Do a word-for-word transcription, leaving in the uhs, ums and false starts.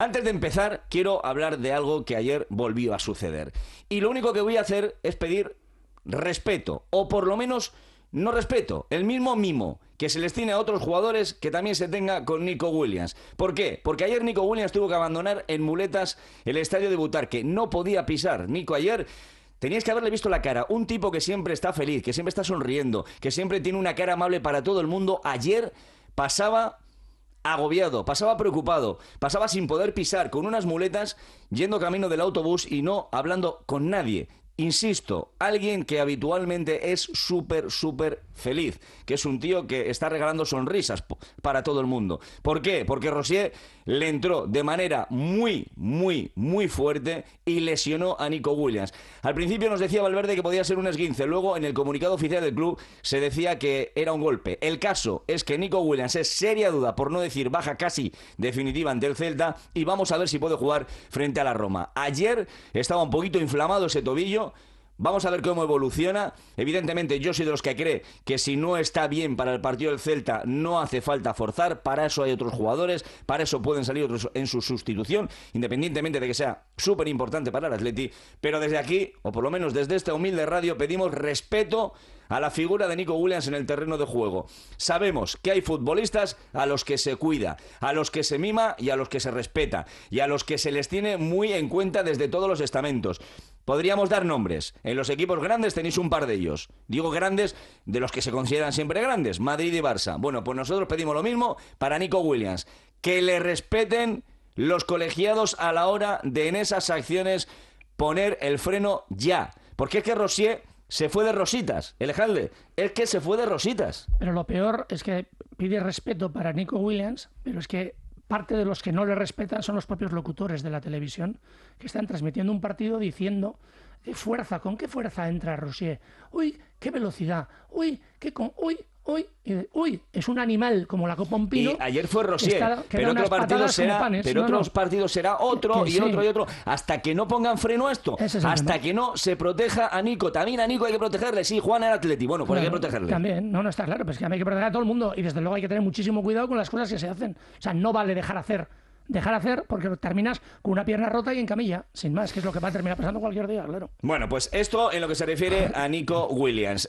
Antes de empezar, quiero hablar de algo que ayer volvió a suceder. Y lo único que voy a hacer es pedir respeto, o por lo menos no respeto, el mismo mimo que se les tiene a otros jugadores que también se tenga con Nico Williams. ¿Por qué? Porque ayer Nico Williams tuvo que abandonar en muletas el estadio de Butarque. No podía pisar. Nico ayer... Teníais que haberle visto la cara. Un tipo que siempre está feliz, que siempre está sonriendo, que siempre tiene una cara amable para todo el mundo. Ayer pasaba agobiado, pasaba preocupado, pasaba sin poder pisar, con unas muletas, yendo camino del autobús y no hablando con nadie. Insisto, alguien que habitualmente es súper, súper feliz, que es un tío que está regalando sonrisas para todo el mundo. ¿Por qué? Porque Rosier le entró de manera muy, muy, muy fuerte y lesionó a Nico Williams. Al principio nos decía Valverde que podía ser un esguince, luego en el comunicado oficial del club se decía que era un golpe. El caso es que Nico Williams es seria duda, por no decir baja casi definitiva ante el Celta, y vamos a ver si puede jugar frente a la Roma. Ayer estaba un poquito inflamado ese tobillo. Vamos a ver cómo evoluciona. Evidentemente yo soy de los que cree que si no está bien para el partido del Celta no hace falta forzar. Para eso hay otros jugadores, para eso pueden salir otros en su sustitución, independientemente de que sea súper importante para el Atleti. Pero desde aquí, o por lo menos desde esta humilde radio, pedimos respeto a la figura de Nico Williams en el terreno de juego. Sabemos que hay futbolistas a los que se cuida, a los que se mima y a los que se respeta, y a los que se les tiene muy en cuenta desde todos los estamentos. Podríamos dar nombres. En los equipos grandes tenéis un par de ellos. Digo grandes, de los que se consideran siempre grandes, Madrid y Barça. Bueno, pues nosotros pedimos lo mismo para Nico Williams. Que le respeten los colegiados a la hora de en esas acciones poner el freno ya. Porque es que Rosier se fue de rositas, el Alcalde, es que se fue de rositas. Pero lo peor es que pide respeto para Nico Williams, pero es que parte de los que no le respetan son los propios locutores de la televisión, que están transmitiendo un partido diciendo de fuerza, ¿con qué fuerza entra Rosier? Uy, qué velocidad, uy, qué con, uy, uy, uy, es un animal como la copa un pino. Y ayer fue Rosier, que está, que pero otro partido será, panes, pero no, otros no. partidos será otro que, que y sí. otro y otro, hasta que no pongan freno a esto, hasta tema. que no se proteja a Nico. También a Nico hay que protegerle, sí, Juan era Atleti, bueno, pues claro, hay que protegerle. También, no, no está claro, pero es que hay que proteger a todo el mundo y desde luego hay que tener muchísimo cuidado con las cosas que se hacen. O sea, no vale dejar hacer. Dejar hacer porque terminas con una pierna rota y en camilla, sin más, que es lo que va a terminar pasando cualquier día, claro. Bueno, pues esto en lo que se refiere a Nico Williams.